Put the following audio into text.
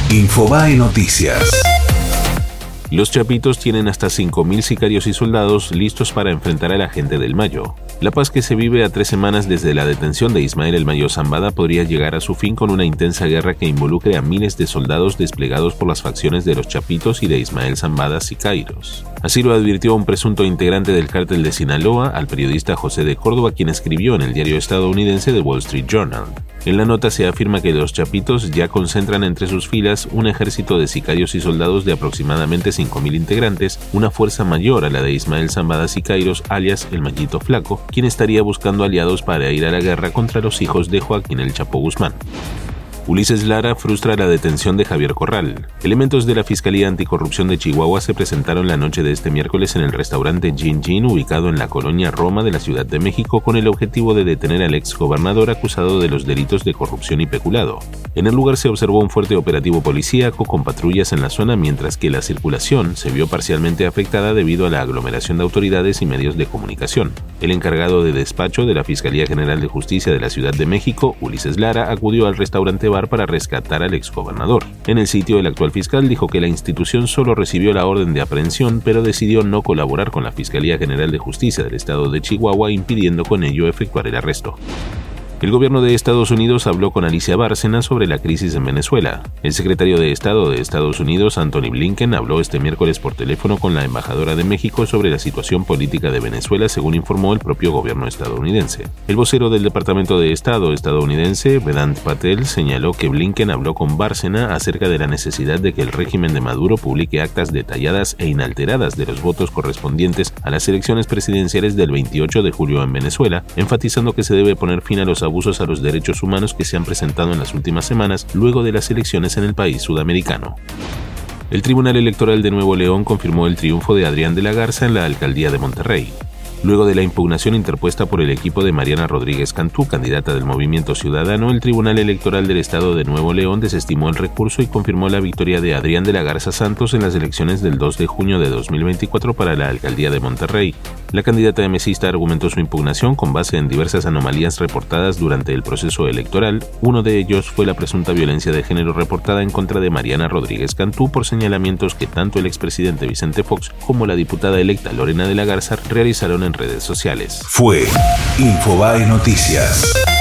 Infobae Noticias. Los chapitos tienen hasta 5.000 sicarios y soldados listos para enfrentar a la gente del Mayo. La paz que se vive a 3 semanas desde la detención de Ismael El Mayo Zambada podría llegar a su fin con una intensa guerra que involucre a miles de soldados desplegados por las facciones de los chapitos y de Ismael Zambada sicarios. Así lo advirtió un presunto integrante del cártel de Sinaloa al periodista José de Córdoba, quien escribió en el diario estadounidense The Wall Street Journal. En la nota se afirma que los chapitos ya concentran entre sus filas un ejército de sicarios y soldados de aproximadamente 5.000 integrantes, una fuerza mayor a la de Ismael Zambada Sicairos, alias El Mayito Flaco, quien estaría buscando aliados para ir a la guerra contra los hijos de Joaquín El Chapo Guzmán. Ulises Lara frustra la detención de Javier Corral. Elementos de la Fiscalía Anticorrupción de Chihuahua se presentaron la noche de este miércoles en el restaurante Gin Gin, ubicado en la colonia Roma de la Ciudad de México, con el objetivo de detener al exgobernador acusado de los delitos de corrupción y peculado. En el lugar se observó un fuerte operativo policíaco con patrullas en la zona, mientras que la circulación se vio parcialmente afectada debido a la aglomeración de autoridades y medios de comunicación. El encargado de despacho de la Fiscalía General de Justicia de la Ciudad de México, Ulises Lara, acudió al restaurante para rescatar al exgobernador. En el sitio, el actual fiscal dijo que la institución solo recibió la orden de aprehensión, pero decidió no colaborar con la Fiscalía General de Justicia del estado de Chihuahua, impidiendo con ello efectuar el arresto. El gobierno de Estados Unidos habló con Alicia Bárcena sobre la crisis en Venezuela. El secretario de Estado de Estados Unidos, Anthony Blinken, habló este miércoles por teléfono con la embajadora de México sobre la situación política de Venezuela, según informó el propio gobierno estadounidense. El vocero del Departamento de Estado estadounidense, Vedant Patel, señaló que Blinken habló con Bárcena acerca de la necesidad de que el régimen de Maduro publique actas detalladas e inalteradas de los votos correspondientes a las elecciones presidenciales del 28 de julio en Venezuela, enfatizando que se debe poner fin a los abusos a los derechos humanos que se han presentado en las últimas semanas luego de las elecciones en el país sudamericano. El Tribunal Electoral de Nuevo León confirmó el triunfo de Adrián de la Garza en la alcaldía de Monterrey. Luego de la impugnación interpuesta por el equipo de Mariana Rodríguez Cantú, candidata del Movimiento Ciudadano, el Tribunal Electoral del Estado de Nuevo León desestimó el recurso y confirmó la victoria de Adrián de la Garza Santos en las elecciones del 2 de junio de 2024 para la alcaldía de Monterrey. La candidata mesista argumentó su impugnación con base en diversas anomalías reportadas durante el proceso electoral. Uno de ellos fue la presunta violencia de género reportada en contra de Mariana Rodríguez Cantú por señalamientos que tanto el expresidente Vicente Fox como la diputada electa Lorena de la Garza realizaron en redes sociales. Fue Infobae Noticias.